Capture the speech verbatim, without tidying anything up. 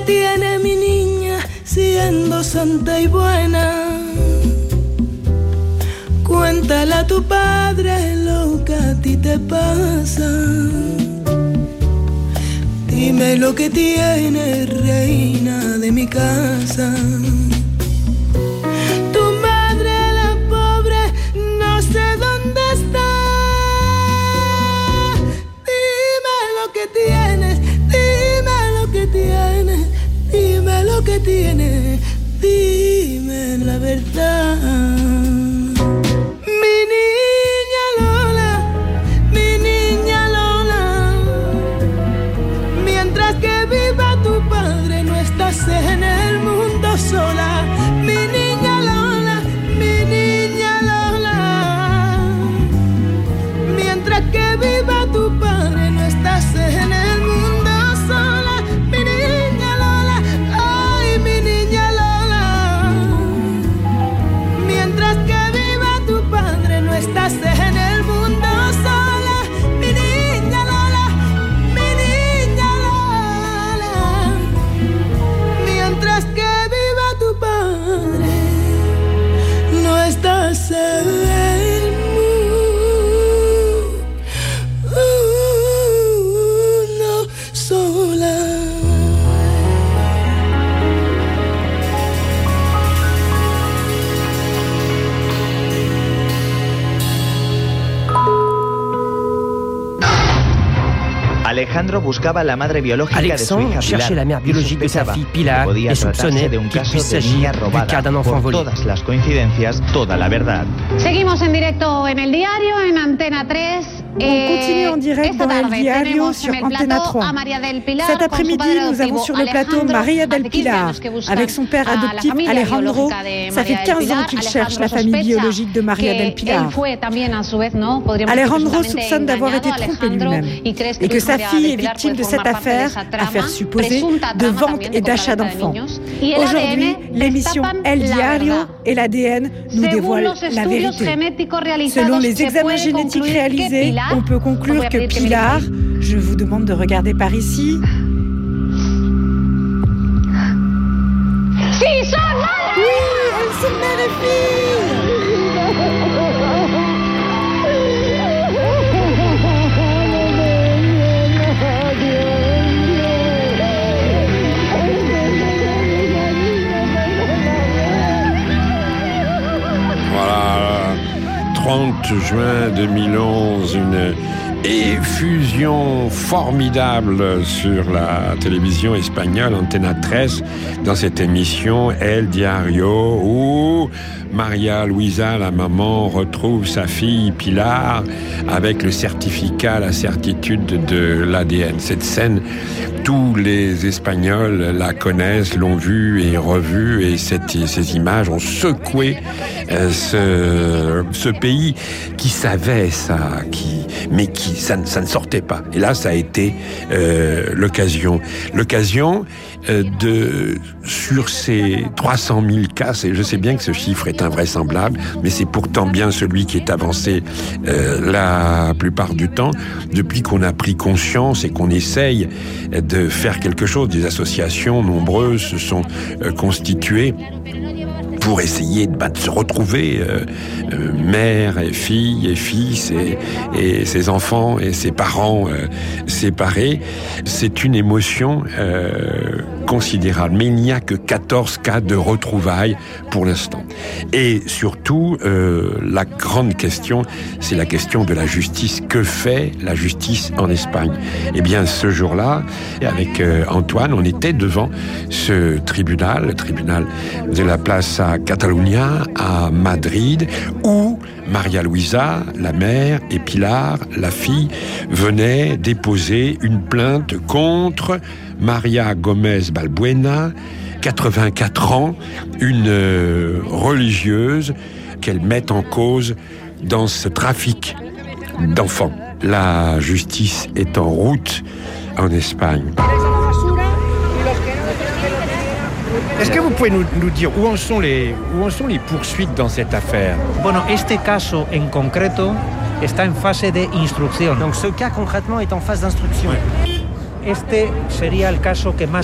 tiene mi niña siendo santa y buena? Cuéntale a tu padre lo que a ti te pasa. Dime lo que tiene, reina de mi casa. Tu madre, la pobre, no sé dónde está. Dime lo que tienes, dime lo que tienes, dime lo que tienes, dime la verdad. Mi niña Lola, mi niña Lola, mientras que viva tu padre no estás en el mundo sola. Mi niña Lola, mi niña Lola, mientras que viva tu padre no estás en el mundo sola. Mi niña Lola, ay mi niña Lola, mientras que no estás en el mundo sola, mi niña Lola, mi niña Lola, mientras que viva tu padre, no estás en el mundo sola. Alejandro buscaba la madre biológica Alexandre de su hija cherchait la mère biologique de sa fille Pilar et soupçonnait qu'il puisse s'agir du cas d'un enfant volé. Todas las coincidencias, toda la verdad. Seguimos en directo en el diario, en Antena tres. On continue en direct dans El Diario sur Antena trois. Cet après-midi, nous avons sur le plateau Maria del Pilar, avec son père adoptif Alejandro. Ça fait quinze ans qu'il cherche la famille biologique de Maria del Pilar. Alejandro soupçonne d'avoir été trompé lui-même et que sa fille est victime de cette affaire, affaire supposée, de vente et d'achat d'enfants. Aujourd'hui, l'émission El Diario et l'A D N nous dévoilent la vérité. Selon les examens génétiques réalisés, on peut conclure que Pilar, je vous demande de regarder par ici. Si, son mère! Oui, elles sont mère et fille! Voilà, trente juin deux mille onze, une effusion formidable sur la télévision espagnole Antena tres dans cette émission El Diario où Maria Luisa, la maman, retrouve sa fille Pilar avec le certificat, la certitude de l'A D N. Cette scène, tous les Espagnols la connaissent, l'ont vue et revue, et cette, ces images ont secoué euh, ce, ce pays qui savait ça, qui, mais qui ça, ça ne sortait pas. Et là, ça a été euh, l'occasion, l'occasion euh, de sur ces trois cent mille cas. Et je sais bien que ce chiffre est invraisemblable, mais c'est pourtant bien celui qui est avancé euh, la plupart du temps depuis qu'on a pris conscience et qu'on essaye de faire quelque chose. Des associations nombreuses se sont euh, constituées pour essayer de, bah, de se retrouver, euh, euh, mère et fille et fils et, et ses enfants et ses parents euh, séparés. C'est une émotion euh, considérable. Mais il n'y a que quatorze cas de retrouvailles pour l'instant. Et surtout, euh, la grande question, c'est la question de la justice. Que fait la justice en Espagne? Eh bien, ce jour-là, avec euh, Antoine, on était devant ce tribunal, le tribunal de la Plaza Catalunya à Madrid, où Maria Luisa, la mère, et Pilar, la fille, venaient déposer une plainte contre Maria Gomez Balbuena, quatre-vingt-quatre ans, une euh, religieuse qu'elle met en cause dans ce trafic d'enfants. La justice est en route en Espagne. Est-ce que vous pouvez nous, nous dire où en sont les, où en sont les poursuites dans cette affaire? Bueno, este caso en concreto está en fase de instrucción. Donc ce cas concrètement est en phase d'instruction. Este sería el caso que más